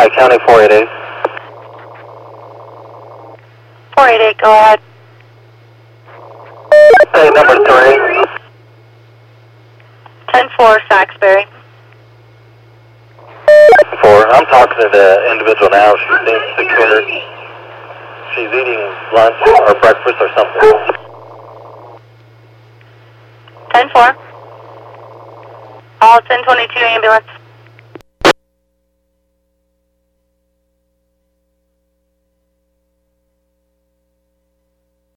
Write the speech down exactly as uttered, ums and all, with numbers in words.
Hi, County four eight eight. four eight eight, go ahead. Hey, number three. ten four, Saxbury. Four. I'm talking to the individual now. She seems secure. She's eating lunch or breakfast or something. ten four. All ten twenty-two ambulance.